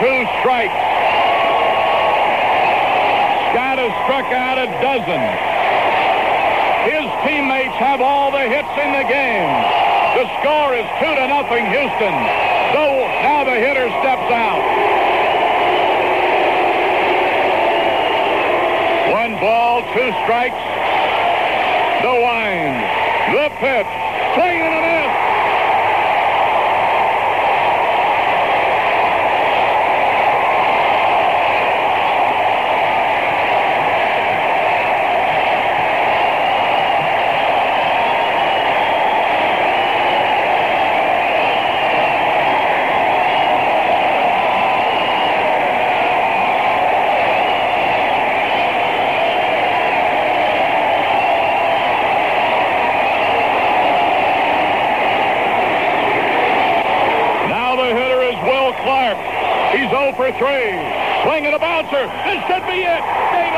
2 strikes. Scott has struck out a dozen. His teammates have all the hits in the game. The score is 2-0 Houston. So now the hitter steps out. 1 ball, 2 strikes. The wind. The pitch. Swing and a miss. Clark. He's 0 for 3. Swing and a bouncer. This could be it.